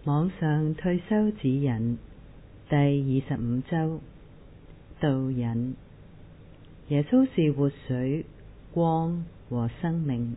網上退休指引第25週導引。耶穌是活水、光和生命。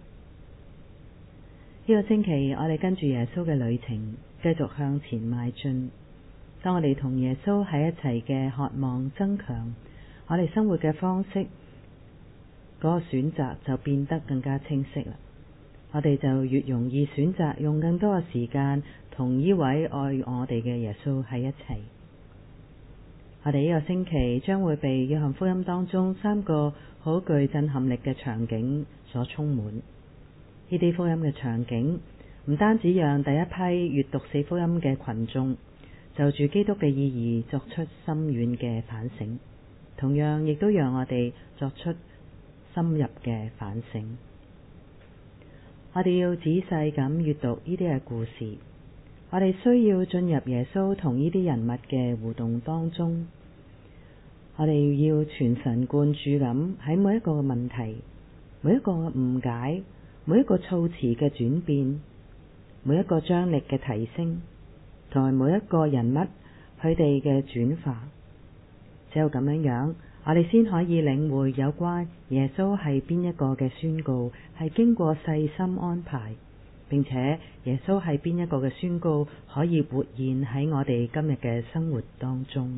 呢個星期我哋跟住耶穌嘅旅程繼續向前邁進。當我哋同耶穌喺一齊嘅渴望增強，我哋生活嘅方式嗰個選擇就變得更加清晰啦。我哋就越容易選擇用更多嘅時間同呢位愛我哋嘅耶穌喺一齊。我哋呢個星期將會被約翰福音當中3個好具震撼力嘅場景所充滿。呢啲福音嘅場景唔單止讓第一批閱讀4福音嘅群眾就住基督嘅意義作出深遠嘅反省，同樣亦都讓我哋作出深入嘅反省。我哋要仔細咁閱讀呢啲嘅故事，我哋需要進入耶穌同呢啲人物嘅互動當中。我哋要全神貫注咁喺每一個問題、每一個誤解、每一個措辭嘅轉變、每一個張力嘅提升，同埋每一個人物佢哋嘅轉化。只有咁樣，我哋先可以領會有關耶穌係邊一個嘅宣告係經過細心安排，並且耶穌係邊一個嘅宣告可以活現喺我哋今日嘅生活當中。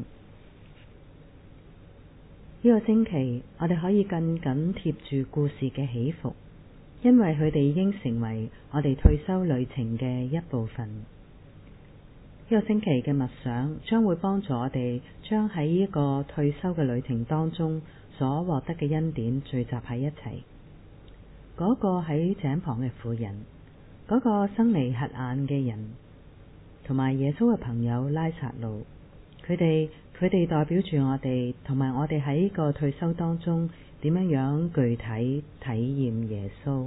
呢個星期我哋可以更緊貼住故事嘅起伏，因為佢哋已經成為我哋退休旅程嘅一部分。呢個星期嘅默想將會幫助我哋將喺呢個退休嘅旅程當中所獲得嘅恩典聚集喺一齊。嗰個喺井旁嘅婦人，嗰個生嚟瞎眼嘅人，同埋耶穌嘅朋友拉撒路，佢哋代表住我哋，同埋我哋喺呢個退休當中點樣具體體驗耶穌。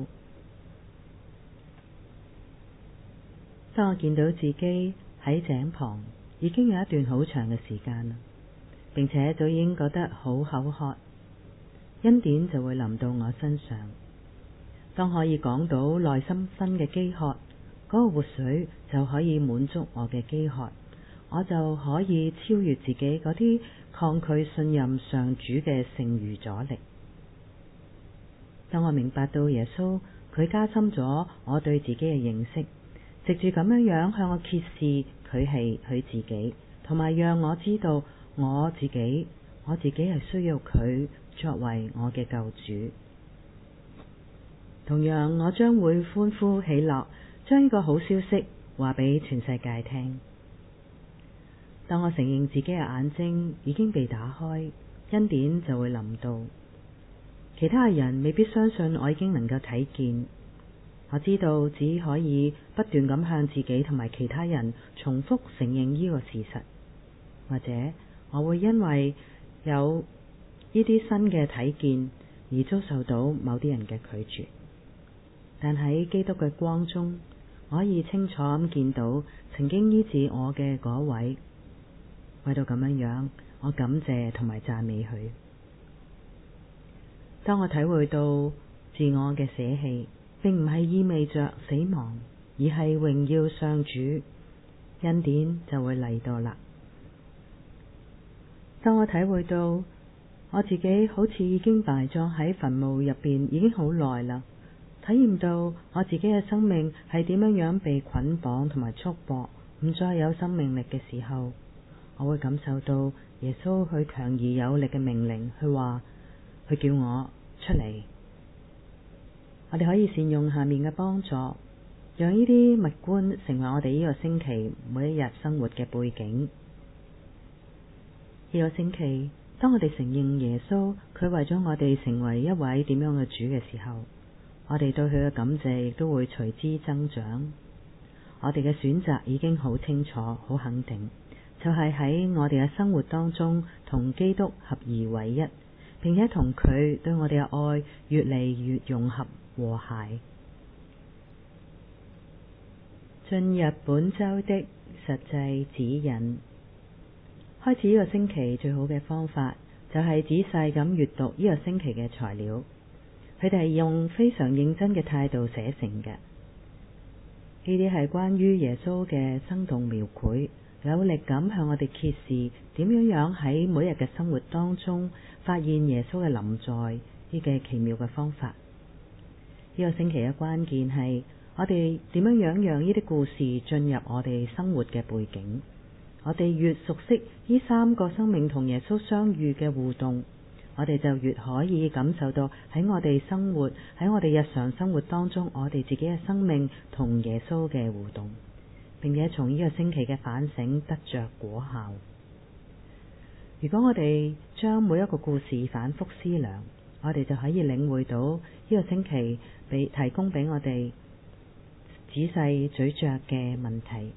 當我見到自己喺井旁已經有一段好長嘅時間啦，並且早已經覺得好口渴，恩典就會臨到我身上。當可以講到內心新嘅飢渴，嗰個活水就可以滿足我嘅飢渴，我就可以超越自己嗰啲抗拒信任上主嘅剩餘阻力。當我明白到耶穌佢加深咗我對自己嘅認識，藉住咁樣向我揭示佢係佢自己，同埋讓我知道我自己係需要佢作為我嘅救主。同樣，我將會歡呼喜樂，將呢個好消息話俾全世界聽。當我承認自己嘅眼睛已經被打開，恩典就會臨到。其他人未必相信我已經能夠睇見。我知道只可以不斷咁向自己同埋其他人重複承認呢個事實，或者我會因為有呢啲新嘅睇見而遭受到某啲人嘅拒絕。但喺基督嘅光中，我可以清楚咁見到曾經醫治我嘅嗰位。為到咁樣，我感謝同埋讚美佢。當我體會到自我嘅捨棄並唔係意味着死亡，而係榮耀上主，恩典就會嚟到啦。當我體會到我自己好似已經埋葬喺墳墓入邊已經好耐啦，體驗到我自己嘅生命係點樣被捆綁同埋束縛，唔再有生命力嘅時候，我會感受到耶穌佢強而有力嘅命令，佢叫我出嚟。我哋可以善用下面嘅幫助，讓呢啲物觀成為我哋呢個星期每一日生活嘅背景。呢個星期，當我哋承認耶穌佢為咗我哋成為一位點樣嘅主嘅時候，我哋對佢嘅感謝亦都會隨之增長。我哋嘅選擇已經好清楚、好肯定，就係喺我哋嘅生活當中同基督合而為一，並且同佢對我哋嘅愛越嚟越融合和諧。進入本周的實際指引。開始呢個星期最好嘅方法就係仔細咁閱讀呢個星期嘅材料，佢哋係用非常認真嘅態度寫成嘅。 呢啲係關於耶穌嘅生動描繪，有力咁向我哋揭示點樣喺每日嘅生活當中發現耶穌嘅臨在呢個奇妙嘅方法。呢個星期嘅關鍵係我哋點樣讓呢啲故事進入我哋生活嘅背景。我哋越熟悉呢三個生命同耶穌相遇嘅互動，我哋就越可以感受到喺我哋生活，喺我哋日常生活當中，我哋自己嘅生命同耶穌嘅互動，並且從呢個星期嘅反省得着果效。如果我哋將每一個故事反覆思量，我哋就可以領會到呢個星期提供俾我哋仔細咀嚼嘅問題。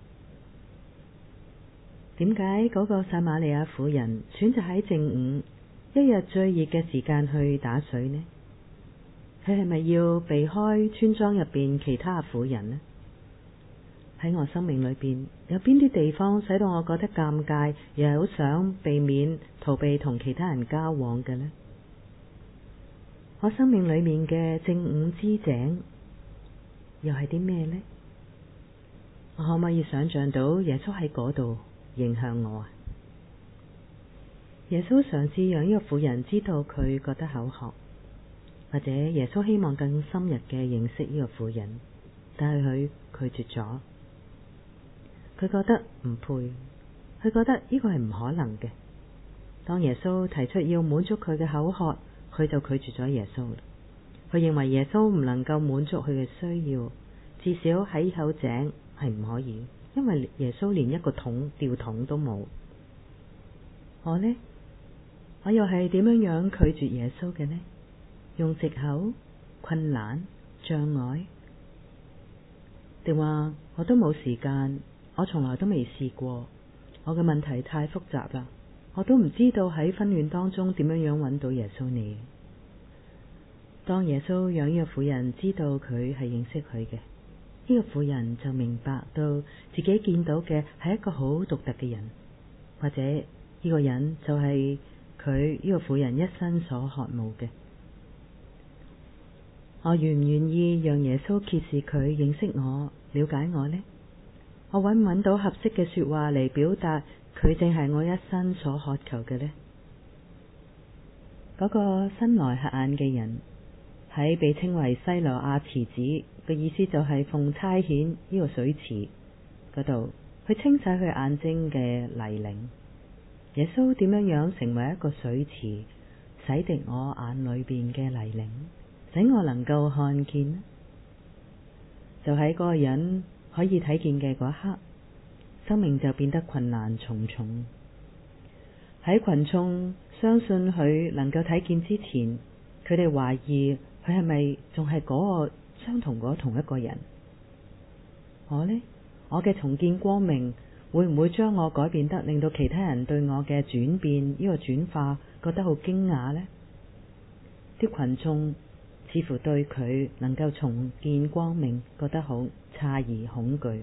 點解嗰個撒瑪利亞婦人選擇喺正午一日最熱嘅時間去打水呢？佢係咪要避開村莊入邊其他婦人呢？喺我生命裏邊有邊啲地方使到我覺得尷尬，又係好想逃避同其他人交往嘅呢？我生命裏面嘅正午之井又係啲咩呢？我可唔可以想象到耶穌喺嗰度迎向我啊？耶穌嘗試讓呢個婦人知道佢覺得口渴，或者耶穌希望更深入嘅認識呢個婦人，但係佢拒絕咗。佢覺得唔配，佢覺得呢個係唔可能嘅。當耶穌提出要滿足佢嘅口渴，佢就拒絕咗耶穌。佢認為耶穌唔能夠滿足佢嘅需要，至少喺口井係唔可以，因為耶穌連一個吊桶都冇。我呢？我又係點樣拒絕耶穌嘅呢？用藉口、困難、障礙，定話我都冇時間，我從來都未試過，我嘅問題太複雜啦，我都唔知道喺婚戀當中點樣揾到耶穌你。當耶穌讓呢個婦人知道佢係認識佢嘅，呢個婦人就明白到自己見到嘅係一個好獨特嘅人，或者呢個人就係佢呢個婦人一生所渴慕嘅。我願唔願意讓耶穌揭示佢認識我、了解我呢？我揾唔揾到合適嘅說話嚟表達佢正係我一生所渴求嘅呢？嗰個新來瞎眼嘅人喺被稱為西羅亞池子嘅意思，就係奉差遣呢個水池嗰度去清洗佢眼睛嘅泥濘。耶穌點樣成為一個水池，洗滌我眼裏邊嘅泥濘，使我能夠看見？就喺嗰個人可以睇見嘅嗰一刻，生命就變得困難重重。喺群眾相信佢能夠睇見之前，佢哋懷疑佢係咪仲係嗰個相同嗰同一個人？我呢？我嘅重見光明會唔會將我改變得令到其他人對我嘅轉變呢個轉化覺得好驚訝呢？啲群眾似乎對佢能夠重見光明覺得好詫異恐懼。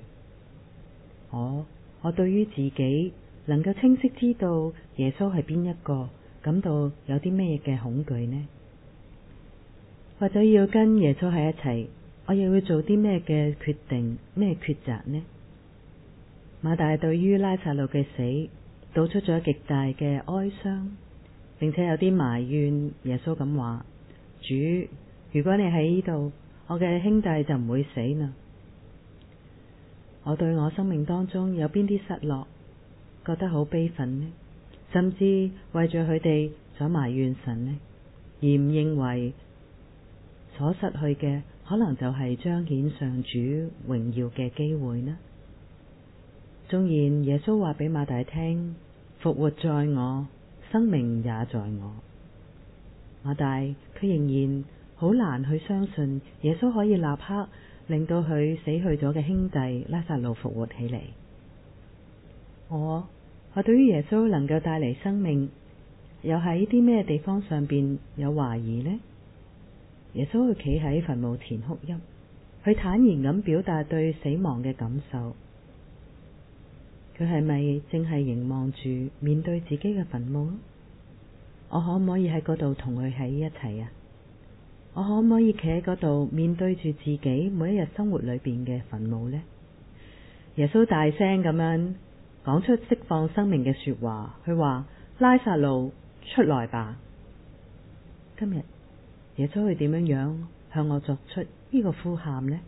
我對於自己能夠清晰知道耶穌係邊一個感到有啲咩嘅恐懼呢？或者要跟耶穌喺一齊，我又會做啲咩嘅決定、咩抉擇呢？馬大對於拉撒路嘅死道出咗極大嘅哀傷，並且有啲埋怨耶穌咁話：主，如果你喺呢度，我嘅兄弟就唔會死啦。我對我生命當中有邊啲失落，覺得好悲憤呢？甚至為咗佢哋所埋怨神呢？而唔認為所失去嘅可能就係彰顯上主榮耀嘅機會呢？縱然耶穌話俾馬大聽，復活在我，生命也在我，馬大佢仍然好難去相信耶穌可以立刻令到佢死去咗嘅兄弟拉撒路復活起嚟。我對於耶穌能夠帶嚟生命，又喺啲咩地方上邊有懷疑呢？耶穌佢企喺墳墓前哭泣，佢坦然咁表達對死亡嘅感受。佢係咪正係凝望住面對自己嘅墳墓？我可唔可以喺嗰度同佢喺一齊啊？ 我可唔可以企喺嗰度面對住自己每一日生活裏邊嘅墳墓呢？耶穌大聲咁樣講出釋放生命嘅說話，佢話：拉撒路出來吧！今日耶穌會點樣向我作出呢個呼喊呢？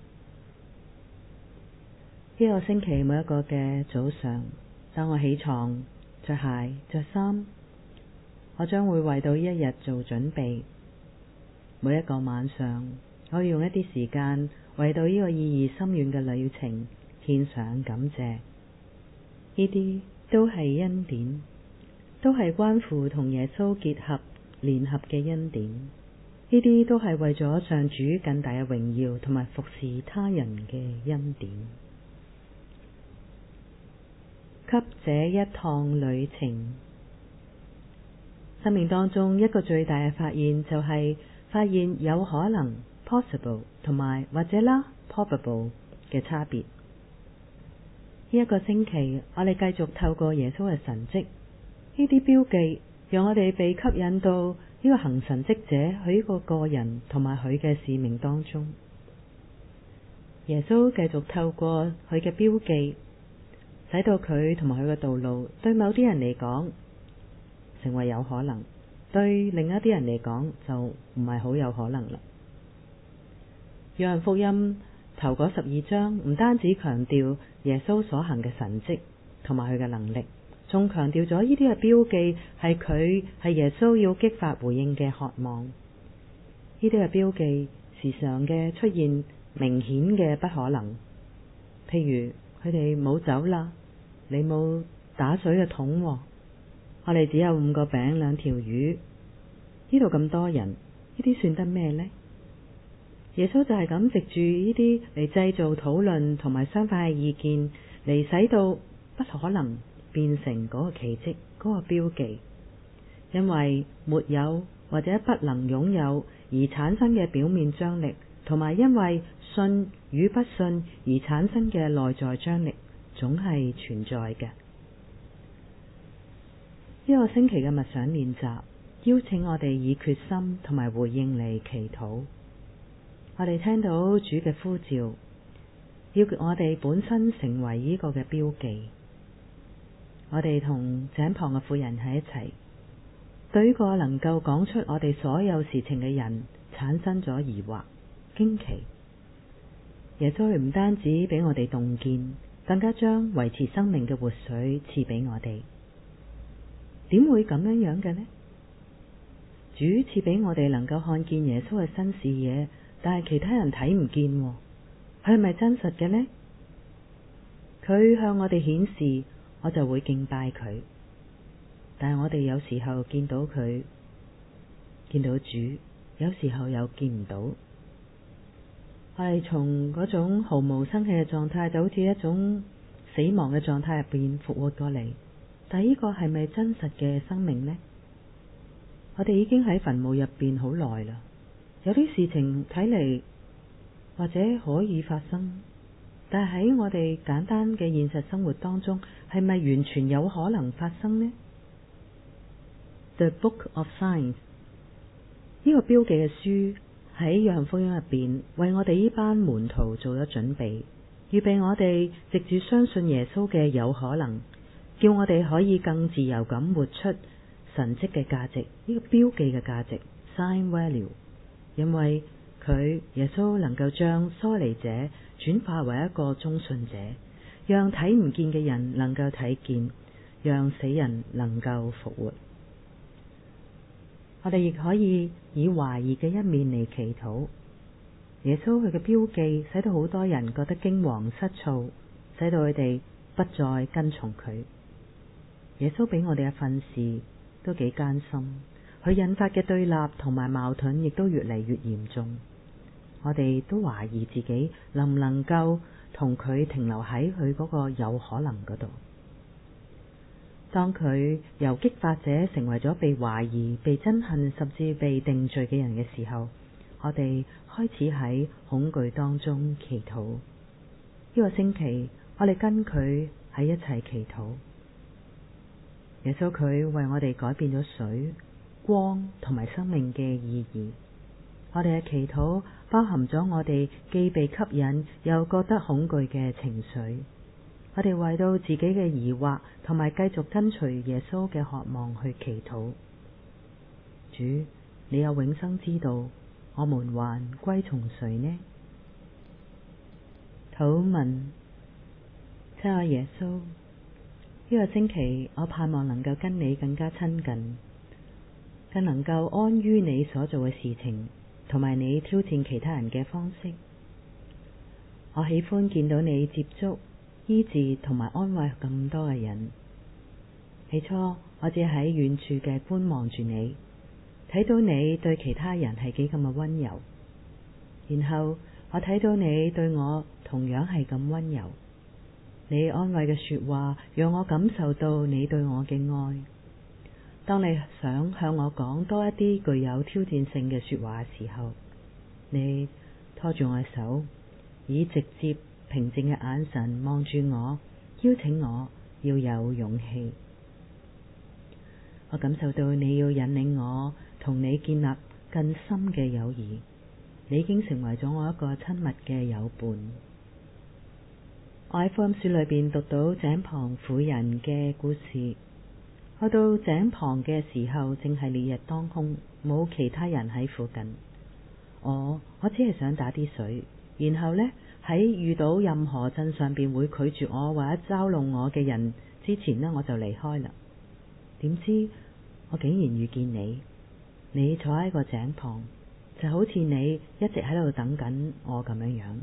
呢個星期每一個嘅早上，當我起床、着鞋、着衫，我將會為到呢一日做準備。每一個晚上，我要用一啲時間為到呢個意義深遠嘅旅程獻上感謝。呢啲都係恩典，都係關乎同耶穌結合聯合嘅恩典。呢啲都係為咗上主更大嘅榮耀同埋服侍他人嘅恩典。給這一趟旅程，生命當中一個最大嘅發現就係發現有可能 possible 同埋或者啦 probable 嘅差別。呢一個星期，我哋繼續透過耶穌嘅神蹟，呢啲標記，讓我哋被吸引到呢個行神蹟者喺呢個個人同埋佢嘅使命當中。耶穌繼續透過佢嘅標記，使到佢同埋佢嘅道路對某啲人嚟講成為有可能，對另一啲人嚟講就唔係好有可能啦。約翰福音頭嗰12章唔單止強調耶穌所行嘅神蹟同埋佢嘅能力，仲強調咗呢啲嘅標記係耶穌要激發回應嘅渴望。呢啲嘅標記時常嘅出現明顯嘅不可能，譬如佢哋冇酒啦，你冇打水嘅桶，我哋只有5個餅2條魚，呢度咁多人，呢啲算得咩呢？耶穌就係咁藉住呢啲嚟製造討論同埋相反嘅意見，嚟使到不可能變成嗰個奇蹟，嗰個標記。因為沒有或者不能擁有而產生嘅表面張力，同埋因為信與不信而產生嘅內在張力，總係存在嘅。呢個星期嘅默想練習，邀請我哋以決心同埋回應嚟祈禱。我哋聽到主嘅呼召，要我哋本身成為呢個嘅標記。我哋同井旁嘅婦人喺一齊，對呢個能夠講出我哋所有事情嘅人產生咗疑惑、驚奇。耶穌唔單止俾我哋洞見，更加將維持生命嘅活水賜俾我哋。點會咁樣嘅呢？主賜俾我哋能夠看見耶穌嘅新視野，但係其他人睇唔見，佢係咪真實嘅呢？佢向我哋顯示，我就會敬拜佢。但係我哋有時候見到佢，見到主，有時候又見唔到。我哋從嗰種毫無生氣嘅狀態，就好似一種死亡嘅狀態入邊復活過嚟。但係呢個係咪真實嘅生命呢？我哋已經喺墳墓入邊好耐啦。有啲事情睇嚟或者可以發生，但係喺我哋簡單嘅現實生活當中，係咪完全有可能發生呢？ The Book of Signs 呢個標記嘅書喺約翰福音入邊，為我哋呢班門徒做咗準備，預備我哋藉住相信耶穌嘅有可能，叫我哋可以更自由咁活出神蹟嘅價值，呢個標記嘅價值 Sign Value。因為佢耶穌能夠將疏離者轉化為一個忠信者，讓睇唔見嘅人能夠睇見，讓死人能夠復活。我哋亦可以以懷疑嘅一面嚟祈禱。耶穌佢嘅標記使到好多人覺得驚惶失措，使到佢哋不再跟從佢。耶穌俾我哋嘅訓示都幾艱辛，佢引發嘅對立同埋矛盾亦都越嚟越嚴重。我哋都懷疑自己能唔能夠同佢停留喺佢嗰個有可能嗰度。當佢由激發者成為咗被懷疑、被憎恨甚至被定罪嘅人嘅時候，我哋開始喺恐懼當中祈禱。呢個星期我哋跟佢喺一齊祈禱。耶穌佢為我哋改變咗水、光同埋生命嘅意義。 我哋嘅祈禱包含咗我哋既被吸引又覺得恐懼嘅情緒。我哋為到自己嘅疑惑同埋繼續跟隨耶穌嘅渴望去祈禱。主，你有永生之道，我們還歸從誰呢？禱文，親愛耶穌，呢個星期我盼望能夠跟你更加親近，更能夠安於你所做嘅事情，同埋你挑戰其他人嘅方式。我喜歡見到你接觸、醫治同埋安慰咁多嘅人。起初我只喺遠處嘅觀望住你，睇到你對其他人係幾咁嘅溫柔，然後我睇到你對我同樣係咁溫柔。你安慰嘅說話讓我感受到你對我嘅愛。當你想向我講多一啲具有挑戰性嘅說話嘅時候，你拖住我嘅手，以直接平靜嘅眼神望住我，邀請我要有勇氣。我感受到你要引領我同你建立更深嘅友誼，你已經成為咗我一個親密嘅友伴。我喺福音書裏邊讀到井旁婦人嘅故事，去到井旁嘅時候正係烈日當空，冇其他人喺附近。我只係想打啲水，然後呢，喺遇到任何鎮上邊會拒絕我或者嘲弄我嘅人之前呢，我就離開啦。點知我竟然遇見你，你坐喺個井旁，就好似你一直喺度等緊我咁樣樣。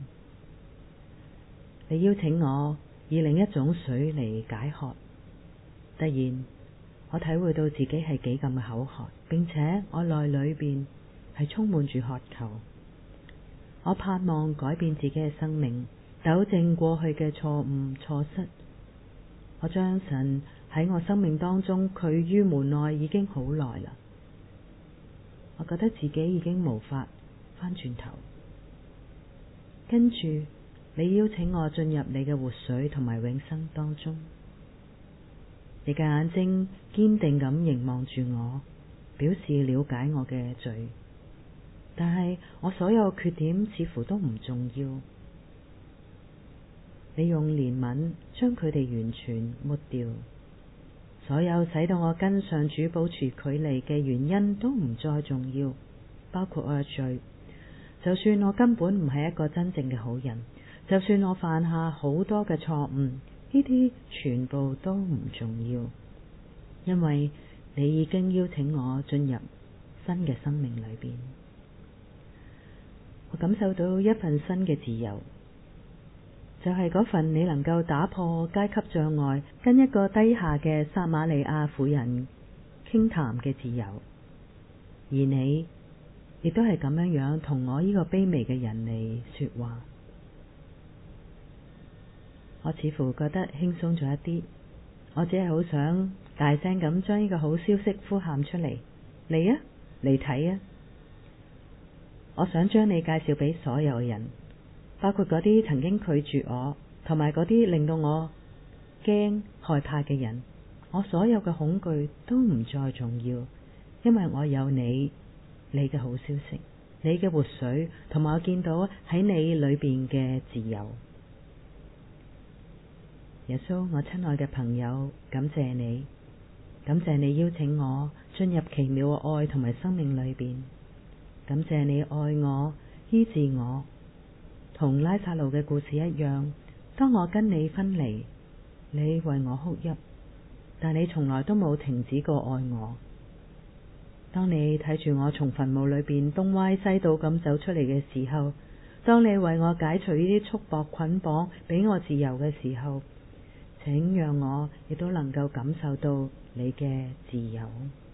你邀請我以另一種水嚟解渴，突然我體會到自己係幾咁嘅口渴，並且我內裏邊係充滿住渴求。我盼望改變自己嘅生命，糾正過去嘅錯誤錯失。我將神喺我生命當中拒於門外已經好耐啦。我覺得自己已經無法返轉頭。跟住你邀請我進入你嘅活水同埋永生當中。你嘅眼睛堅定咁凝望住我，表示了解我嘅罪，但係我所有缺點似乎都唔重要。你用憐憫將佢哋完全抹掉，所有使到我跟上主保持距離嘅原因都唔再重要，包括我嘅罪。就算我根本唔係一個真正嘅好人，就算我犯下好多嘅錯誤，呢啲全部都唔重要，因為你已經邀請我進入新嘅生命裏邊。我感受到一份新嘅自由，就係嗰份你能夠打破階級障礙，跟一個低下嘅撒瑪利亞婦人傾談嘅自由，而你亦都係咁樣樣同我呢個卑微嘅人嚟說話。我似乎覺得輕鬆咗一啲，我只係好想大聲咁將呢個好消息呼喊出嚟，嚟啊，嚟睇啊！我想將你介紹俾所有人，包括嗰啲曾經拒絕我，同埋嗰啲令到我驚害怕嘅人。我所有嘅恐懼都唔再重要，因為我有你嘅好消息，你嘅活水，同埋我見到喺你裏邊嘅自由。耶穌，我親愛嘅朋友，感謝你，感謝你邀請我進入奇妙嘅愛同埋生命裏邊，感謝你愛我，醫治我，同拉撒路嘅故事一樣。當我跟你分離，你為我哭泣，但你從來都冇停止過愛我。當你睇住我從墳墓裏邊東歪西倒咁走出嚟嘅時候，當你為我解除呢啲束縛捆綁，俾我自由嘅時候，請讓我亦都能夠感受到你嘅自由。